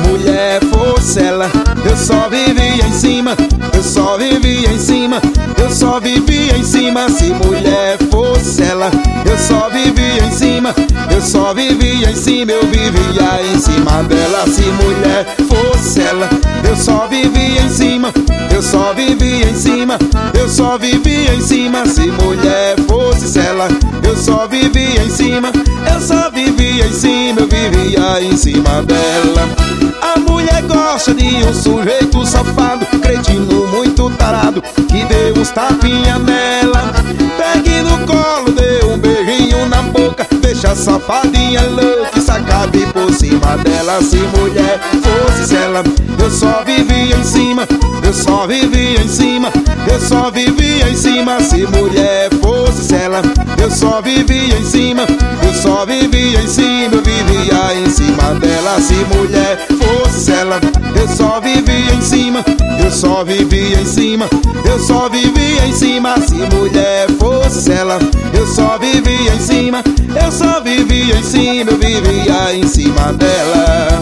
mulher fosse ela, eu só vivia em cima, eu só vivia em cima, eu só vivia em cima. Se mulher fosse ela, eu só vivia em cima, eu só vivia em cima, eu vivia em cima dela. Se mulher fosse ela, eu só vivia em cima, eu só vivia em cima, eu só vivia em cima. Se mulher fosse ela, eu só vivia em cima, eu só vivia em cima, eu vivia em cima dela. A mulher gosta de um sujeito safado, cretino muito tarado, que deu uns tapinha nela. Pegue no colo, dê um beijinho na boca, deixa a safadinha louca e se acabe por cima dela. Se mulher fosse ela, eu só vivia em cima, eu só vivia em cima, eu só vivia em cima. Se mulher fosse ela, eu só vivia em cima, eu só vivia em cima, eu vivia em cima dela. Se mulher fosse ela, eu só vivia em cima, eu só vivia em cima, eu só vivia em cima. Se mulher fosse ela, eu só vivia em cima, eu só vivia em cima, eu vivia em cima dela.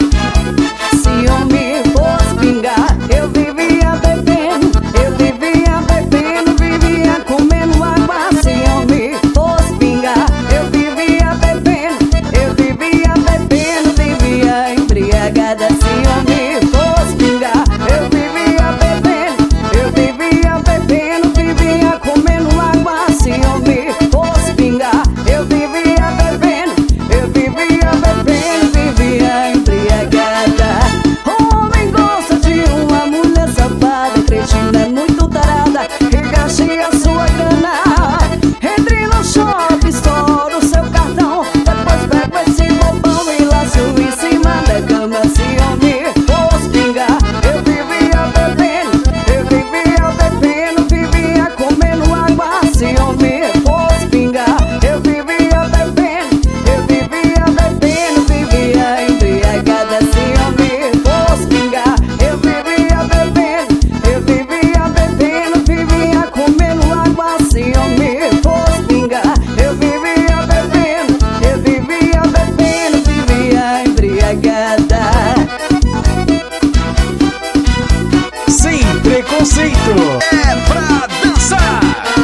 Se homem fosse pingar, eu vivia bebendo, eu vivia bebendo, vivia comendo água. Se homem fosse pingar, eu vivia bebendo, eu vivia bebendo, vivia embriagada. Se homem fosse pingar, eu vivia bebendo, eu vivia bebendo, vivia comendo água. Se homem fosse pingar, eu vivia bebendo, eu vivia bebendo, vivia embriagada. Homem gosta de uma mulher safada, cretina muito tarada, que gaste a sua grana. Entre no shopping, estoura o seu cartão, depois pega esse bobão e laço em cima da cama. Se homem fosse pingar, eu vivia bebendo, eu vivia bebendo, vivia comendo água. Se homem fosse pingar, eu vivia bebendo, eu vivia bebendo, vivia embriagada. Se homem fosse pingar, eu vivia bebendo, eu vivia bebendo, vivia comendo água. Se homem fosse pingar, eu vivia bebendo, eu vivia bebendo, vivia embriagada. Sem preconceito, é pra dançar.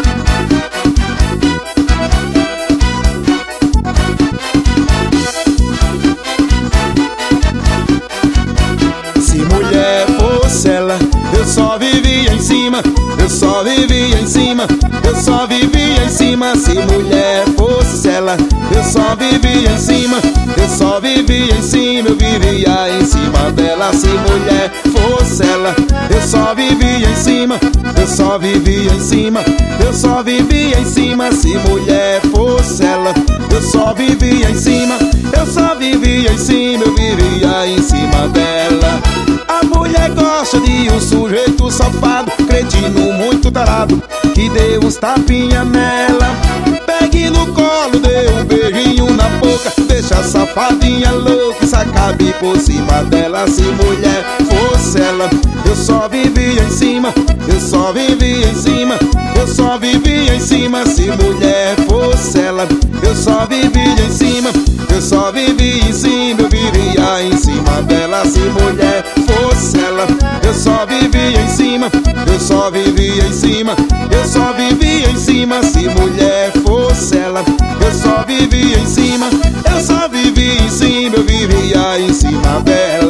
Se mulher fosse ela, eu só vivia em cima, eu só vivia em cima, eu só vivia em cima. Se mulher fosse ela, eu só vivia em cima, eu só vivia em cima, eu vivia em cima dela. Se mulher fosse ela, eu só vivia em cima, eu só vivia em cima, eu só vivia em cima. Se mulher fosse ela, eu só vivia em cima, eu só vivia em cima, eu vivia em cima dela. A mulher gosta de um sujeito safado, cretino muito tarado, que deu uns tapinha nela. Pegue no colo, dê um beijinho na boca, deixa a safadinha louca e se acabe por cima dela. Se mulher fosse ela, eu só vivia em cima, eu só vivia em cima, eu só vivia em cima. Se mulher fosse ela, eu só vivia em cima, eu só vivia em cima, eu vivia em cima dela. Se mulher fosse ela, eu só vivia em cima, eu só vivia em cima, eu só vivia em cima. Se mulher fosse ela, eu só vivia em cima, eu só vivia em cima, eu vivia em cima dela.